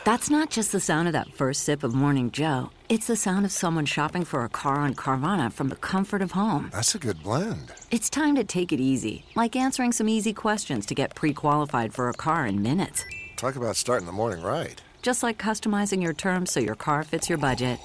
That's not just the sound of that first sip of Morning Joe. It's the sound of someone shopping for a car on Carvana from the comfort of home. That's a good blend. It's time to take it easy, like answering some easy questions to get pre-qualified for a car in minutes. Talk about starting the morning right. Just like customizing your terms so your car fits your budget.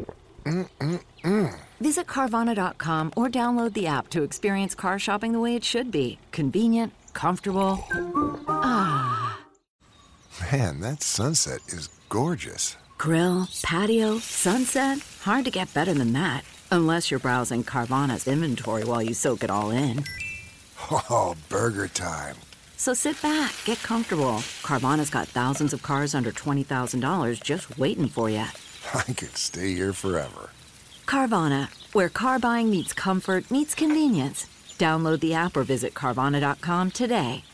Visit Carvana.com or download the app to experience car shopping the way it should be. Convenient, comfortable. Ah. Man, that sunset is gorgeous. Grill, patio, sunset. Hard to get better than that. Unless you're browsing Carvana's inventory while you soak it all in. Oh, burger time. So sit back, get comfortable. Carvana's got thousands of cars under $20,000 just waiting for you. I could stay here forever. Carvana, where car buying meets comfort meets convenience. Download the app or visit Carvana.com today.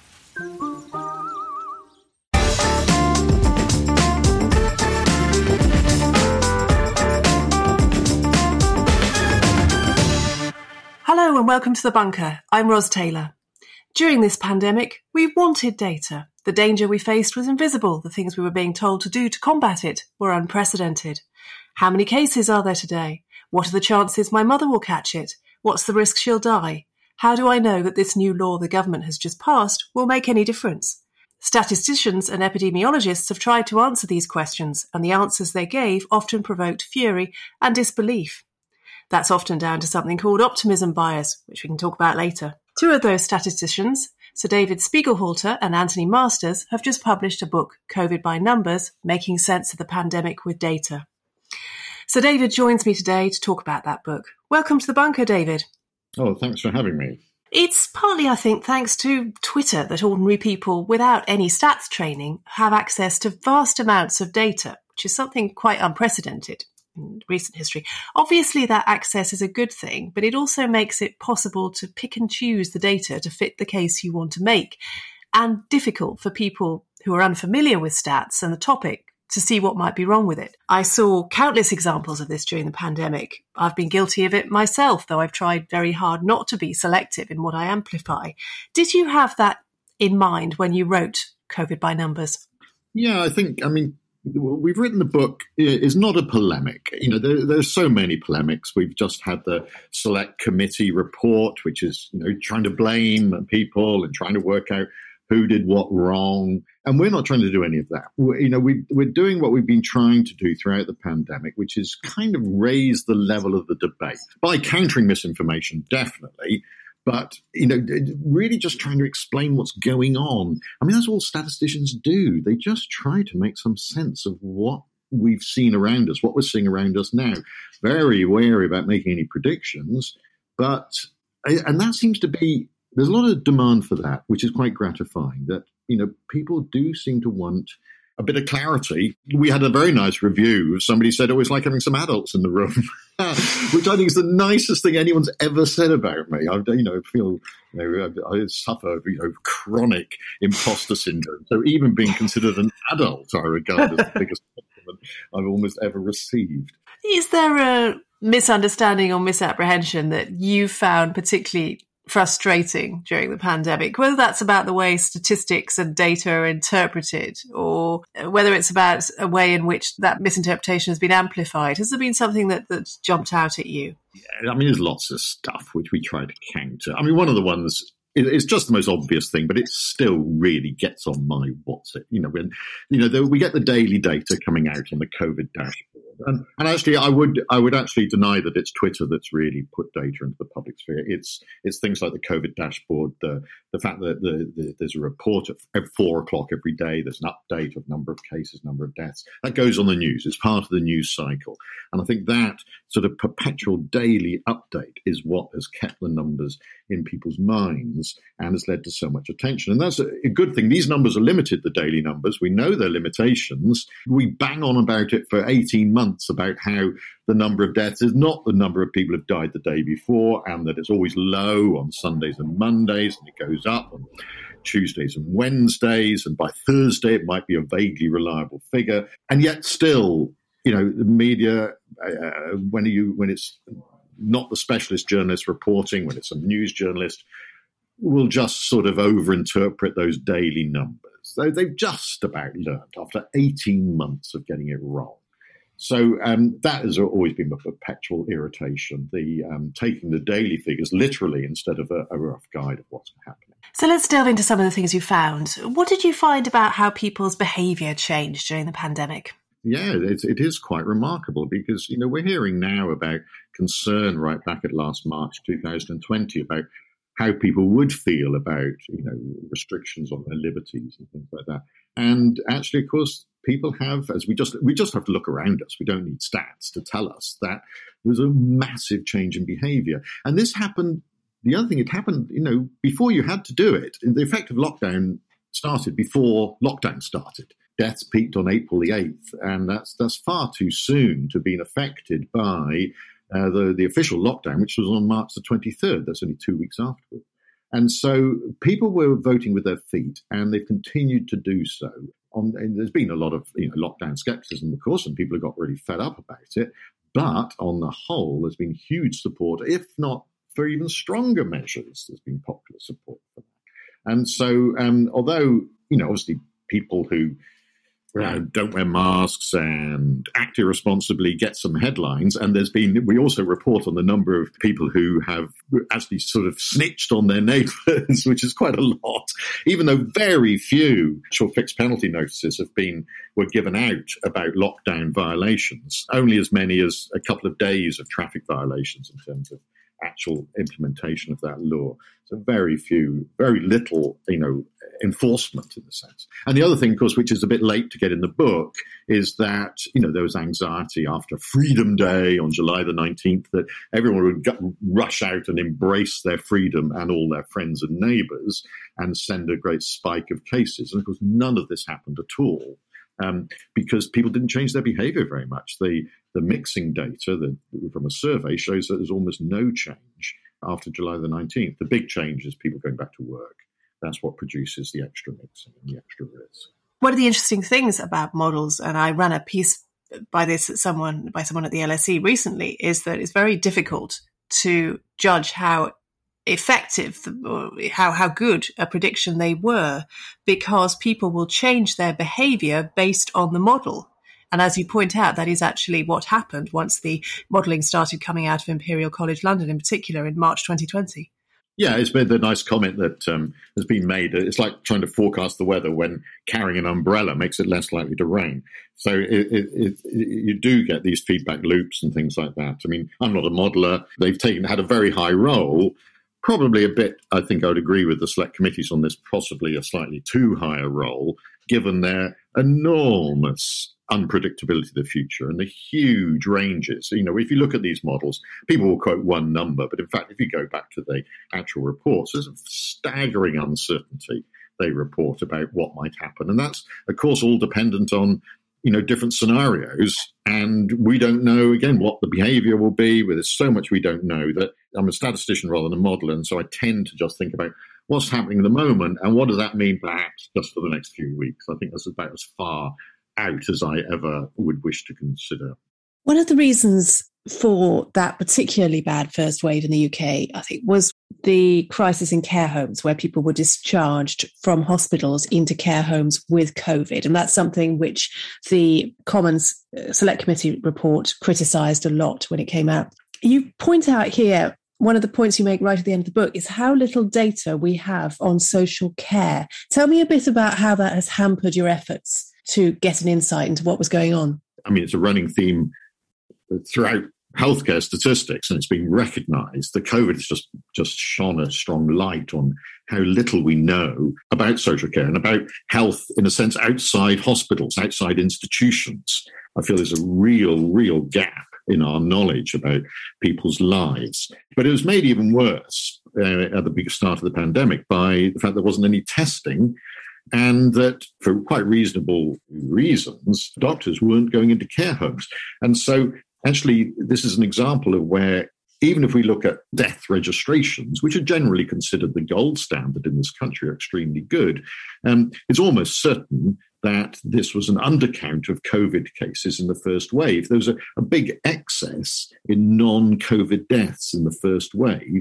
Hello and welcome to The Bunker. I'm Ros Taylor. During this pandemic, we wanted data. The danger we faced was invisible. The things we were being told to do to combat it were unprecedented. How many cases are there today? What are the chances my mother will catch it? What's the risk she'll die? How do I know that this new law the government has just passed will make any difference? Statisticians and epidemiologists have tried to answer these questions, and the answers they gave often provoked fury and disbelief. That's often down to something called optimism bias, which we can talk about later. Two of those statisticians, Sir David Spiegelhalter and Anthony Masters, have just published a book, COVID by Numbers, Making Sense of the Pandemic with Data. Sir David joins me today to talk about that book. Welcome to The Bunker, David. Oh, thanks for having me. It's partly, I think, thanks to Twitter that ordinary people without any stats training have access to vast amounts of data, which is something quite unprecedented in recent history. Obviously, that access is a good thing, but it also makes it possible to pick and choose the data to fit the case you want to make, and difficult for people who are unfamiliar with stats and the topic to see what might be wrong with it. I saw countless examples of this during the pandemic. I've been guilty of it myself, though I've tried very hard not to be selective in what I amplify. Did you have that in mind when you wrote COVID by Numbers? Yeah, we've written the book is not a polemic. There's so many polemics. We've just had the Select Committee report, which is, trying to blame people and trying to work out who did what wrong. And we're not trying to do any of that. We're doing what we've been trying to do throughout the pandemic, which is kind of raise the level of the debate by countering misinformation, definitely. But, really just trying to explain what's going on. That's all statisticians do. They just try to make some sense of what we've seen around us, what we're seeing around us now. Very wary about making any predictions. And that seems to be, there's a lot of demand for that, which is quite gratifying, that, people do seem to want a bit of clarity. We had a very nice review. Somebody said it was like having some adults in the room, which I think is the nicest thing anyone's ever said about me. I suffer, chronic imposter syndrome. So even being considered an adult, I regard as the biggest compliment I've almost ever received. Is there a misunderstanding or misapprehension that you found particularly frustrating during the pandemic, whether that's about the way statistics and data are interpreted or whether it's about a way in which that misinterpretation has been amplified? Has there been something that's jumped out at you? Yeah, there's lots of stuff which we try to counter. One of the ones, it's just the most obvious thing, but it still really gets on my what's it. We get the daily data coming out on the COVID dashboard. And actually, I would actually deny that it's Twitter that's really put data into the public sphere. It's things like the COVID dashboard, the fact that there's a report at 4 o'clock every day. There's an update of number of cases, number of deaths. That goes on the news. It's part of the news cycle. And I think that sort of perpetual daily update is what has kept the numbers in people's minds and has led to so much attention. And that's a good thing. These numbers are limited, the daily numbers. We know their limitations. We bang on about it for 18 months about how the number of deaths is not the number of people who have died the day before, and that it's always low on Sundays and Mondays, and it goes up on Tuesdays and Wednesdays, and by Thursday it might be a vaguely reliable figure. And yet still, the media, when it's not the specialist journalist reporting, when it's a news journalist, will just sort of overinterpret those daily numbers. So they've just about learned after 18 months of getting it wrong. So that has always been a perpetual irritation, the taking the daily figures literally instead of a rough guide of what's happening. So let's delve into some of the things you found. What did you find about how people's behaviour changed during the pandemic? Yeah, it is quite remarkable because, we're hearing now about concern right back at last March 2020 about how people would feel about, restrictions on their liberties and things like that. And actually, of course, people have, as we just have to look around us. We don't need stats to tell us that there's a massive change in behaviour. And this happened, the other thing, it happened, before you had to do it. The effect of lockdown started before lockdown started. Deaths peaked on April the 8th, and that's far too soon to have been affected by the official lockdown, which was on March the 23rd. That's only 2 weeks afterward. And so people were voting with their feet, and they've continued to do so. And there's been a lot of lockdown skepticism, of course, and people have got really fed up about it. But on the whole, there's been huge support, if not for even stronger measures. There's been popular support for that. And so, although, obviously people who don't wear masks and act irresponsibly get some headlines. And we also report on the number of people who have actually sort of snitched on their neighbours, which is quite a lot, even though very few fixed penalty notices were given out about lockdown violations, only as many as a couple of days of traffic violations in terms of actual implementation of that law. So very little, enforcement in a sense. And the other thing, of course, which is a bit late to get in the book, is that, there was anxiety after Freedom Day on July the 19th that everyone would rush out and embrace their freedom and all their friends and neighbours and send a great spike of cases. And of course, none of this happened at all. Because people didn't change their behaviour very much. The mixing data from a survey shows that there's almost no change after July the 19th. The big change is people going back to work. That's what produces the extra mixing and the extra risk. One of the interesting things about models, and I ran a piece by someone at the LSE recently, is that it's very difficult to judge how effective or how good a prediction they were, because people will change their behavior based on the model. And as you point out, that is actually what happened once the modelling started coming out of Imperial College London, in particular, in March 2020. Yeah, it's been the nice comment that has been made. It's like trying to forecast the weather when carrying an umbrella makes it less likely to rain. So you do get these feedback loops and things like that. I mean, I'm not a modeller. They've had a very high role. Probably a bit, I think I would agree with the select committees on this, possibly a slightly too high a role, given their enormous unpredictability of the future and the huge ranges. If you look at these models, people will quote one number, but in fact, if you go back to the actual reports, there's a staggering uncertainty they report about what might happen. And that's, of course, all dependent on different scenarios. And we don't know, again, what the behavior will be. There's so much we don't know that I'm a statistician rather than a modeler. And so I tend to just think about what's happening at the moment and what does that mean perhaps just for the next few weeks. I think that's about as far out as I ever would wish to consider. One of the reasons for that particularly bad first wave in the UK, I think, was the crisis in care homes, where people were discharged from hospitals into care homes with COVID. And that's something which the Commons Select Committee report criticised a lot when it came out. You point out here, one of the points you make right at the end of the book is how little data we have on social care. Tell me a bit about how that has hampered your efforts to get an insight into what was going on. I mean, it's a running theme throughout healthcare statistics, and it's been recognised that COVID has just shone a strong light on how little we know about social care and about health, in a sense, outside hospitals, outside institutions. I feel there's a real gap in our knowledge about people's lives. But it was made even worse at the start of the pandemic by the fact there wasn't any testing, and that for quite reasonable reasons, doctors weren't going into care homes. And so actually, this is an example of where, even if we look at death registrations, which are generally considered the gold standard in this country, are extremely good, it's almost certain that this was an undercount of COVID cases in the first wave. There was a big excess in non-COVID deaths in the first wave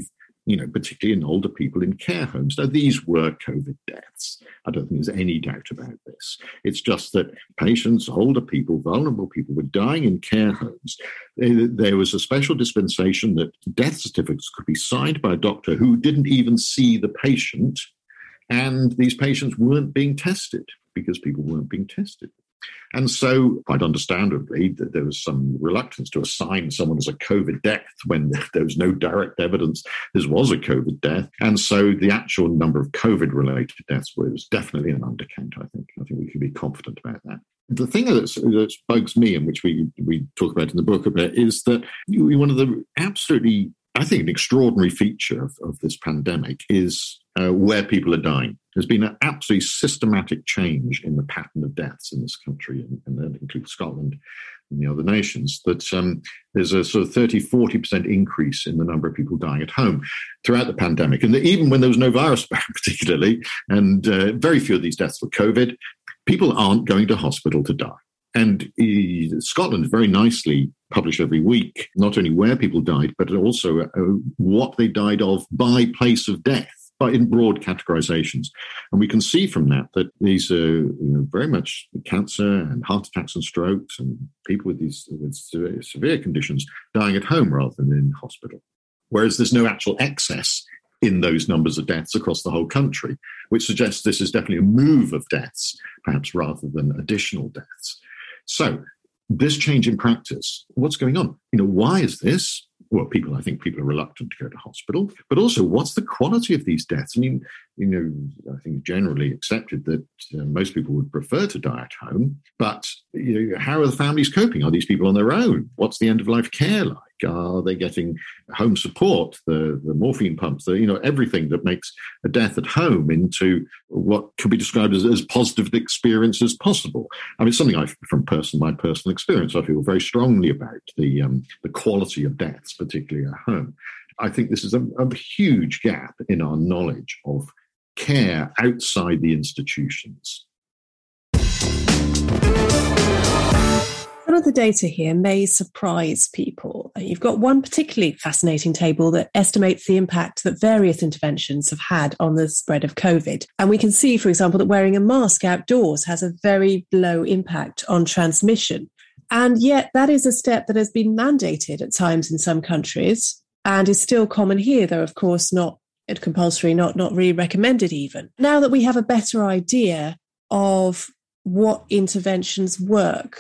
particularly in older people in care homes. Now, these were COVID deaths. I don't think there's any doubt about this. It's just that patients, older people, vulnerable people were dying in care homes. There was a special dispensation that death certificates could be signed by a doctor who didn't even see the patient, and these patients weren't being tested because people weren't being tested. And so, quite understandably, there was some reluctance to assign someone as a COVID death when there was no direct evidence this was a COVID death. And so the actual number of COVID-related deaths was definitely an undercount, I think. I think we can be confident about that. The thing that bugs me, and which we talk about in the book a bit, is that one of the absolutely, I think, an extraordinary feature of this pandemic is where people are dying. There's been an absolutely systematic change in the pattern of deaths in this country, and that includes Scotland and the other nations, that there's a sort of 30-40% increase in the number of people dying at home throughout the pandemic. And even when there was no virus particularly, and very few of these deaths were COVID, people aren't going to hospital to die. And Scotland very nicely published every week not only where people died, but also what they died of by place of death, but in broad categorizations. And we can see from that these are very much cancer and heart attacks and strokes and people with these severe conditions dying at home rather than in hospital. Whereas there's no actual excess in those numbers of deaths across the whole country, which suggests this is definitely a move of deaths, perhaps rather than additional deaths. So this change in practice, what's going on? Why is this? Well, I think people are reluctant to go to hospital, but also what's the quality of these deaths? I mean, I think generally accepted that most people would prefer to die at home, but how are the families coping? Are these people on their own? What's the end-of-life care like? Are they getting home support, the morphine pumps, everything that makes a death at home into what could be described as positive experience as possible? I mean, something from my personal experience, I feel very strongly about the quality of deaths, particularly at home. I think this is a huge gap in our knowledge of care outside the institutions. Some of the data here may surprise people. You've got one particularly fascinating table that estimates the impact that various interventions have had on the spread of COVID. And we can see, for example, that wearing a mask outdoors has a very low impact on transmission. And yet that is a step that has been mandated at times in some countries and is still common here, though, of course, not compulsory, not really recommended even. Now that we have a better idea of what interventions work,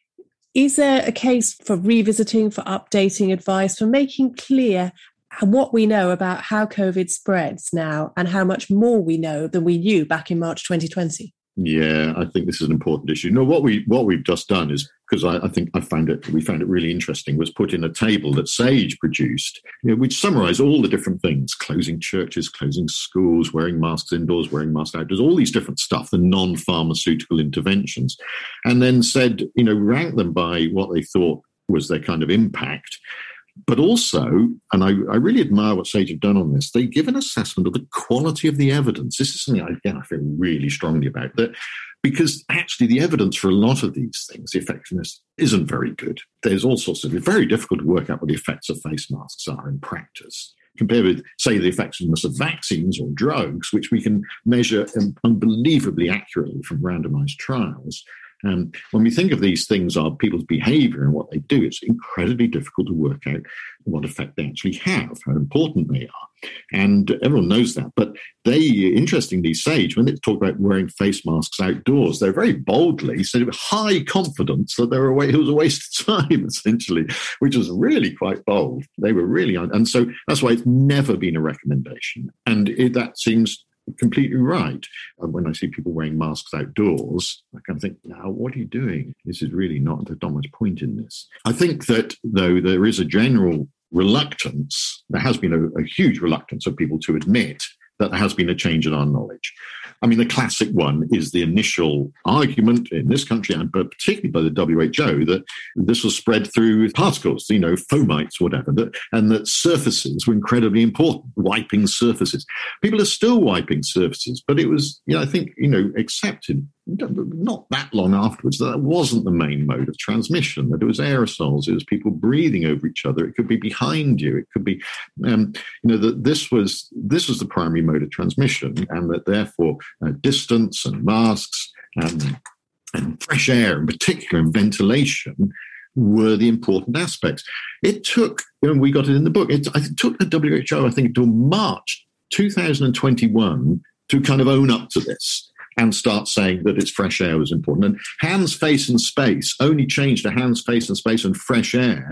is there a case for revisiting, for updating advice, for making clear what we know about how COVID spreads now and how much more we know than we knew back in March 2020? Yeah, I think this is an important issue. What we've just done is, because I think we found it really interesting, was put in a table that Sage produced, which summarised all the different things: closing churches, closing schools, wearing masks indoors, wearing masks outdoors, all these different stuff, the non-pharmaceutical interventions, and then said, rank them by what they thought was their kind of impact. But also, and I really admire what Sage have done on this, they give an assessment of the quality of the evidence. This is something, I feel really strongly about, that because actually the evidence for a lot of these things, the effectiveness isn't very good. There's all sorts of, it's very difficult to work out what the effects of face masks are in practice, compared with, say, the effectiveness of vaccines or drugs, which we can measure unbelievably accurately from randomized trials. When we think of these things are people's behavior and what they do, it's incredibly difficult to work out what effect they actually have, how important they are. And everyone knows that. But they, interestingly, Sage, when they talk about wearing face masks outdoors, they very boldly said with high confidence that it was a waste of time, essentially, which was really quite bold. They were really, and so that's why it's never been a recommendation. And that seems completely right. When I see people wearing masks outdoors, I kind of think, now, what are you doing? This is really there's not much point in this. I think that, though, there is a general reluctance, there has been a huge reluctance of people to admit that there has been a change in our knowledge. I mean, the classic one is the initial argument in this country, and particularly by the WHO, that this was spread through particles, fomites, whatever, and that surfaces were incredibly important, wiping surfaces. People are still wiping surfaces, but it was, I think, accepted not that long afterwards, that wasn't the main mode of transmission, that it was aerosols, it was people breathing over each other, it could be behind you, it could be, that this was the primary mode of transmission, and that therefore distance and masks and fresh air in particular and ventilation were the important aspects. It took, we got it in the book, it took the WHO, I think, until March 2021 to kind of own up to this and start saying that it's fresh air was important. And hands, face and space only changed to hands, face and space and fresh air,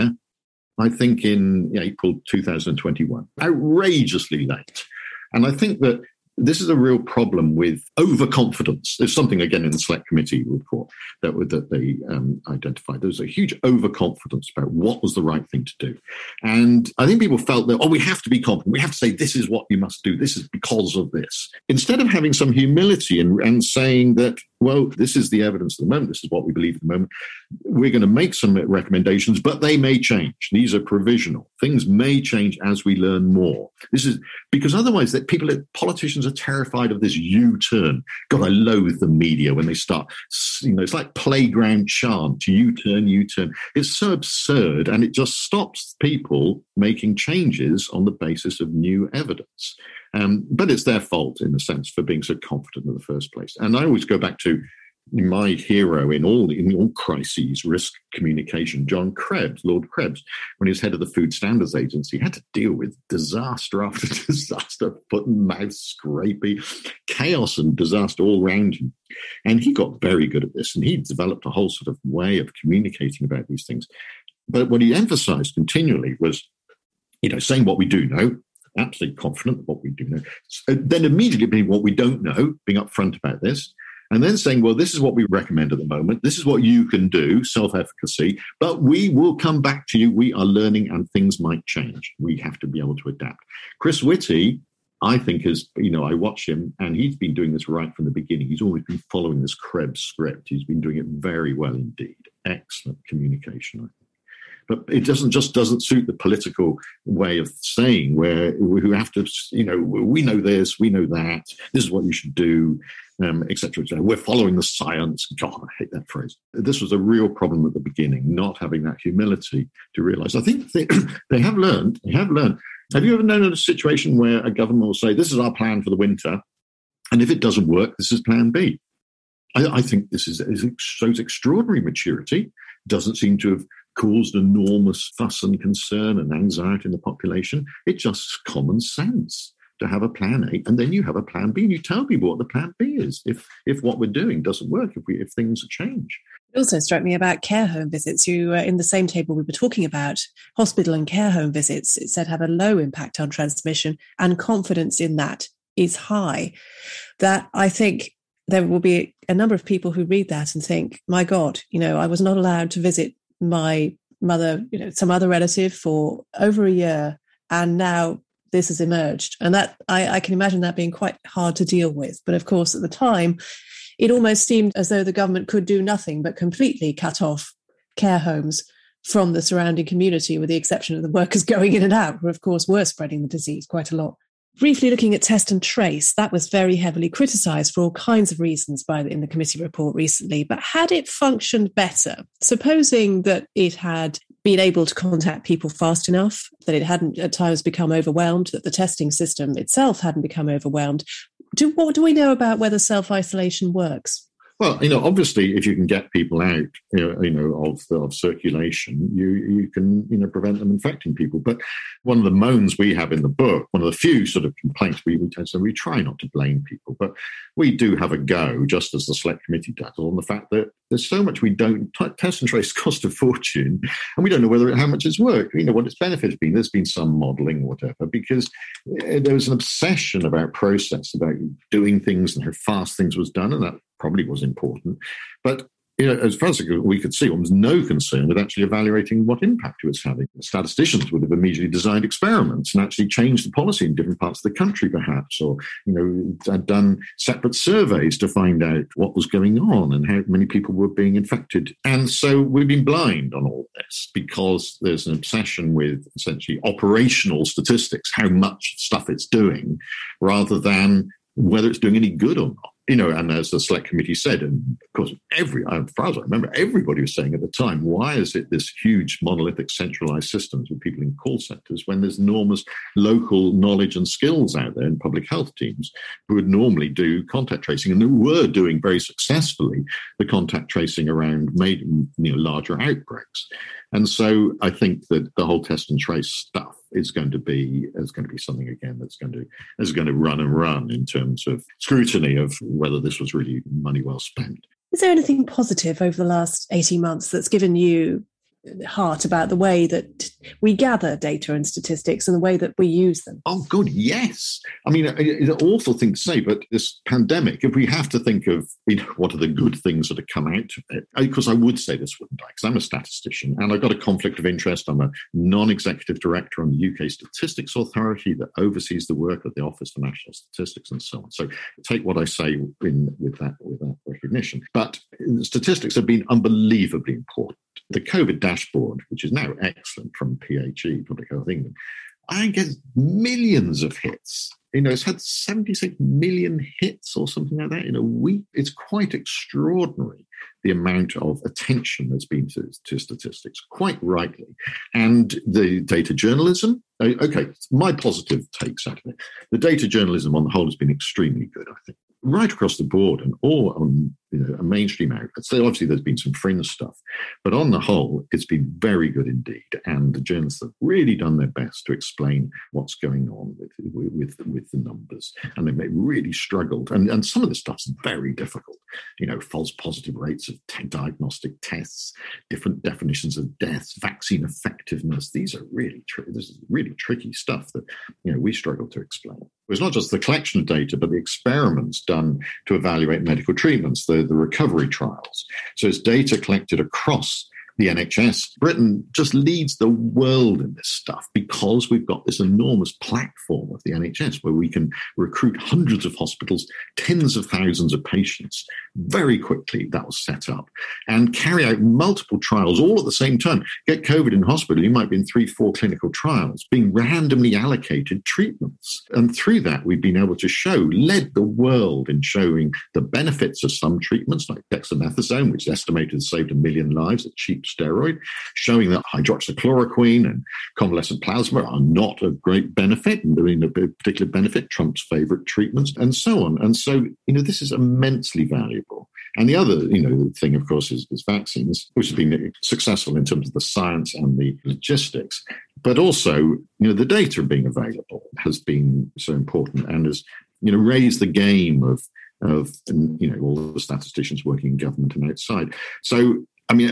I think, in April 2021. Outrageously late. And I think that this is a real problem with overconfidence. There's something, again, in the Select Committee report that they identified. There was a huge overconfidence about what was the right thing to do. And I think people felt that, we have to be confident. We have to say, this is what you must do. This is because of this. Instead of having some humility and saying that, well, this is the evidence at the moment. This is what we believe at the moment. We're going to make some recommendations, but they may change. These are provisional. Things may change as we learn more. This is because otherwise politicians are terrified of this U-turn. God, I loathe the media when they start, it's like playground chant, U-turn, U-turn. It's so absurd, and it just stops people making changes on the basis of new evidence. But it's their fault, in a sense, for being so confident in the first place. And I always go back to my hero in all crises, risk communication, John Krebs, Lord Krebs, when he was head of the Food Standards Agency, he had to deal with disaster after disaster, foot and mouth scraping, chaos and disaster all around him. And he got very good at this, and he developed a whole sort of way of communicating about these things. But what he emphasized continually was, saying what we do know, absolutely confident of what we do know, then immediately being what we don't know, being upfront about this, and then saying, well, this is what we recommend at the moment. This is what you can do, self-efficacy, but we will come back to you. We are learning and things might change. We have to be able to adapt. Chris Whitty, I think, I watch him, and he's been doing this right from the beginning. He's always been following this Krebs script. He's been doing it very well indeed. Excellent communication, I think. But it doesn't suit the political way of saying where we have to, we know this, we know that, this is what you should do, et cetera, et cetera. We're following the science. God, I hate that phrase. This was a real problem at the beginning, not having that humility to realize. I think they have learned. Have you ever known a situation where a government will say, this is our plan for the winter, and if it doesn't work, this is plan B? I think this shows extraordinary maturity, doesn't seem to have caused enormous fuss and concern and anxiety in the population. It's just common sense to have a plan A, and then you have a plan B, and you tell people what the plan B is if what we're doing doesn't work, if things change. It also struck me about care home visits. You, in the same table we were talking about, hospital and care home visits, it said have a low impact on transmission, and confidence in that is high. That I think there will be a number of people who read that and think, my God, I was not allowed to visit my mother, some other relative for over a year, and now this has emerged. And that I can imagine that being quite hard to deal with. But of course, at the time, it almost seemed as though the government could do nothing but completely cut off care homes from the surrounding community, with the exception of the workers going in and out, who of course were spreading the disease quite a lot. Briefly looking at test and trace, that was very heavily criticised for all kinds of reasons in the committee report recently. But had it functioned better, supposing that it had been able to contact people fast enough, that it hadn't at times become overwhelmed, that the testing system itself hadn't become overwhelmed, what do we know about whether self-isolation works? Well, obviously, if you can get people out, of circulation, you can, prevent them infecting people. But one of the moans we have in the book, one of the few sort of complaints we tend to, we try not to blame people, but we do have a go, just as the Select Committee does, on the fact that there's so much we don't. Test and trace cost a fortune, and we don't know how much it's worked. What its benefits been. There's been some modelling or whatever, because there was an obsession about process, about doing things and how fast things was done, and that probably was important. But as far as we could see, there was no concern with actually evaluating what impact it was having. Statisticians would have immediately designed experiments and actually changed the policy in different parts of the country, perhaps, or had done separate surveys to find out what was going on and how many people were being infected. And so we've been blind on all this because there's an obsession with essentially operational statistics, how much stuff it's doing, rather than whether it's doing any good or not. And as the select committee said, and of course, as far as I remember, everybody was saying at the time, why is it this huge monolithic centralized systems with people in call centers when there's enormous local knowledge and skills out there in public health teams who would normally do contact tracing and who were doing very successfully the contact tracing around larger outbreaks. And so I think that the whole test and trace stuff is going to be something again that's going to run and run in terms of scrutiny of whether this was really money well spent. Is there anything positive over the last 18 months that's given you heart about the way that we gather data and statistics and the way that we use them? Oh, good, yes. I mean, it's an awful thing to say, but this pandemic, if we have to think of what are the good things that have come out of it, because I would say this, wouldn't I? Because I'm a statistician and I've got a conflict of interest. I'm a non-executive director on the UK Statistics Authority that oversees the work of the Office for National Statistics and so on. So take what I say with that recognition. But statistics have been unbelievably important. The COVID dashboard, which is now excellent from PHE, Public Health England, I get millions of hits. It's had 76 million hits or something like that in a week. It's quite extraordinary, the amount of attention that's been to statistics, quite rightly. And the data journalism, okay, my positive takes out of it. The data journalism on the whole has been extremely good, I think. Right across the board and all on a mainstream outlet. So obviously there's been some fringe stuff, but on the whole, it's been very good indeed. And the journalists have really done their best to explain what's going on with the numbers. And they've really struggled. And some of the stuff's very difficult. False positive rates of diagnostic tests, different definitions of deaths, vaccine effectiveness. These are really this is really tricky stuff that we struggle to explain. It's not just the collection of data, but the experiments done to evaluate medical treatments, the recovery trials. So it's data collected across the NHS. Britain just leads the world in this stuff because we've got this enormous platform of the NHS where we can recruit hundreds of hospitals, tens of thousands of patients very quickly. That was set up and carry out multiple trials all at the same time. Get COVID in hospital, you might be in 3-4 clinical trials, being randomly allocated treatments. And through that, we've been able to led the world in showing the benefits of some treatments like dexamethasone, which is estimated to have saved 1 million lives at cheap steroid, showing that hydroxychloroquine and convalescent plasma are not of great benefit, and a particular benefit, Trump's favorite treatments, and so on. And so, this is immensely valuable. And the other, thing, of course, is vaccines, which has been successful in terms of the science and the logistics. But also, the data being available has been so important and has, raised the game of all the statisticians working in government and outside. So,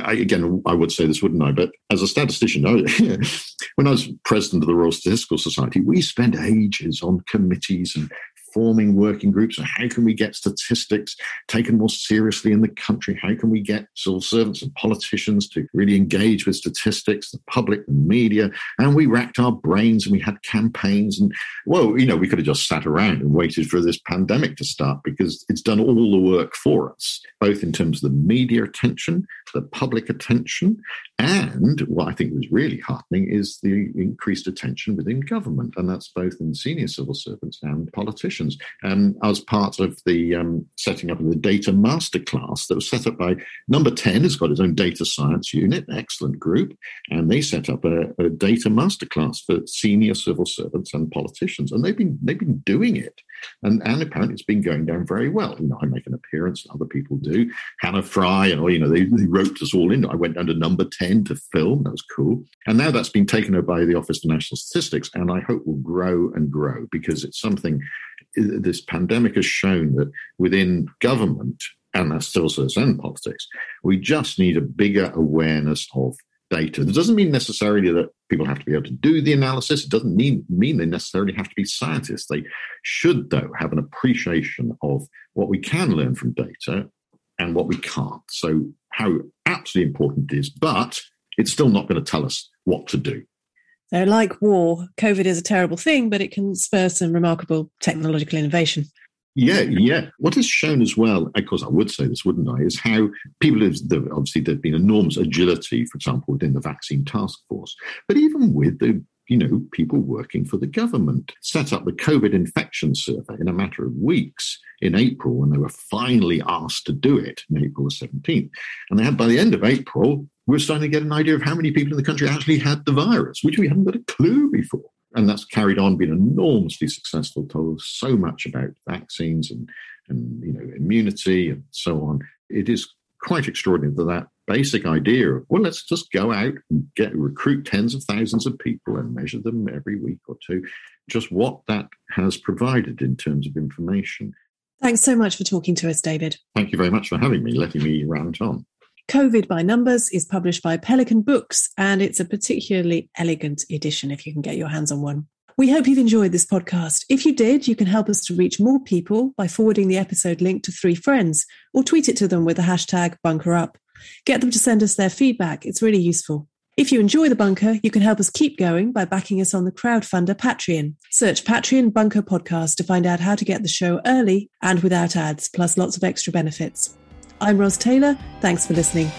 I would say this, wouldn't I? But as a statistician, when I was president of the Royal Statistical Society, we spent ages on committees and forming working groups. And how can we get statistics taken more seriously in the country? How can we get civil servants and politicians to really engage with statistics, the public, the media? And we racked our brains and we had campaigns. And, we could have just sat around and waited for this pandemic to start because it's done all the work for us, both in terms of the media attention, the public attention, and what I think was really heartening is the increased attention within government. And that's both in senior civil servants and politicians. I was part of the setting up of the data masterclass that was set up by Number 10 has got its own data science unit, excellent group, and they set up a data masterclass for senior civil servants and politicians, and they've been doing it, and apparently it's been going down very well. I make an appearance, other people do. Hannah Fry, and they roped us all in. I went down to Number 10 to film. That was cool, and now that's been taken over by the Office for National Statistics, and I hope will grow and grow because it's something. This pandemic has shown that within government, and that's civil service and politics, we just need a bigger awareness of data. That doesn't mean necessarily that people have to be able to do the analysis. It doesn't mean they necessarily have to be scientists. They should, though, have an appreciation of what we can learn from data and what we can't. So how absolutely important it is, but it's still not going to tell us what to do. So like war, COVID is a terrible thing, but it can spur some remarkable technological innovation. Yeah. What is shown as well, of course, I would say this, wouldn't I, is how people have, obviously there's been enormous agility, for example, within the vaccine task force. But even with the people working for the government. Set up the COVID infection survey in a matter of weeks in April when they were finally asked to do it, on April the 17th. And they had, by the end of April, we were starting to get an idea of how many people in the country actually had the virus, which we hadn't got a clue before. And that's carried on, been enormously successful, told us so much about vaccines and immunity and so on. It is quite extraordinary that basic idea of, well, let's just go out and recruit tens of thousands of people and measure them every week or two, just what that has provided in terms of information. Thanks so much for talking to us, David. Thank you very much for having me, letting me rant on. COVID by Numbers is published by Pelican Books, and it's a particularly elegant edition if you can get your hands on one. We hope you've enjoyed this podcast. If you did, you can help us to reach more people by forwarding the episode link to 3 friends or tweet it to them with the hashtag BunkerUp. Get them to send us their feedback. It's really useful. If you enjoy The Bunker, you can help us keep going by backing us on the crowdfunder Patreon. Search Patreon Bunker Podcast to find out how to get the show early and without ads, plus lots of extra benefits. I'm Ros Taylor. Thanks for listening.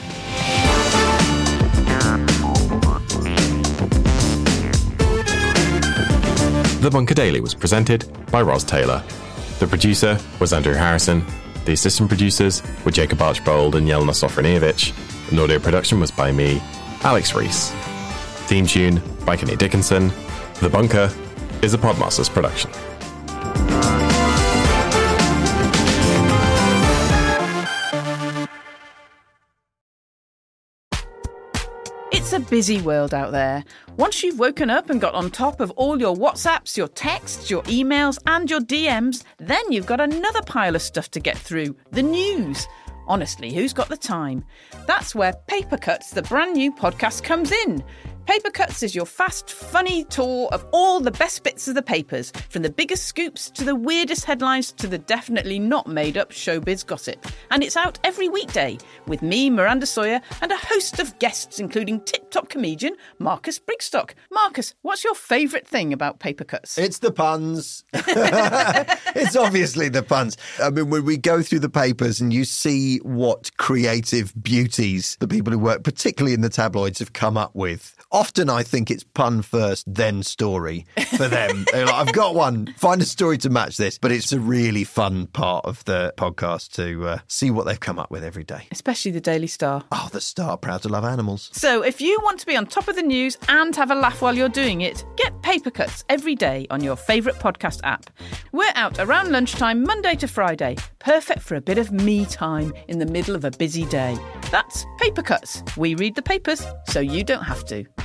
The Bunker Daily was presented by Ros Taylor. The producer was Andrew Harrison. The assistant producers were Jacob Archbold and Jelena Sofronijevic. And audio production was by me, Alex Rees. Theme tune by Kenny Dickinson. The Bunker is a Podmasters production. It's a busy world out there. Once you've woken up and got on top of all your WhatsApps, your texts, your emails and your DMs, then you've got another pile of stuff to get through, the news. Honestly, who's got the time? That's where Paper Cuts, the brand new podcast, comes in. Paper Cuts is your fast, funny tour of all the best bits of the papers, from the biggest scoops to the weirdest headlines to the definitely not made-up showbiz gossip. And it's out every weekday with me, Miranda Sawyer, and a host of guests, including tip-top comedian Marcus Brigstock. Marcus, what's your favourite thing about Paper Cuts? It's the puns. It's obviously the puns. I mean, when we go through the papers and you see what creative beauties the people who work, particularly in the tabloids, have come up with. Often I think it's pun first, then story for them. They're like, I've got one, find a story to match this. But it's a really fun part of the podcast to see what they've come up with every day. Especially the Daily Star. Oh, the Star, proud to love animals. So if you want to be on top of the news and have a laugh while you're doing it, get Paper Cuts every day on your favourite podcast app. We're out around lunchtime, Monday to Friday. Perfect for a bit of me time in the middle of a busy day. That's Paper Cuts. We read the papers so you don't have to.